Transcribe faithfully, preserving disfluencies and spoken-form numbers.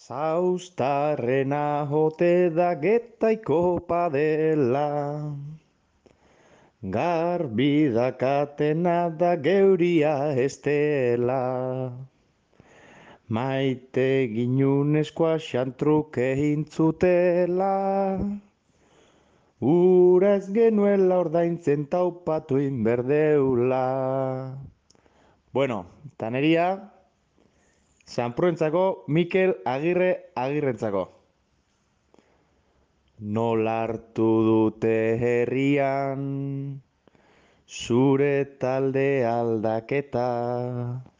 Zauztarrena jote da getaiko padela, garbi dakatena da geuria estela. Maite ginunezkoa xantruke hintzutela, ura ez genuela ordaintzen taupatu inberdeula. Bueno, taneria, Sanpruentzako Mikel Agirre Agirrentzako. Nola hartu dute herrian, zure talde aldaketa.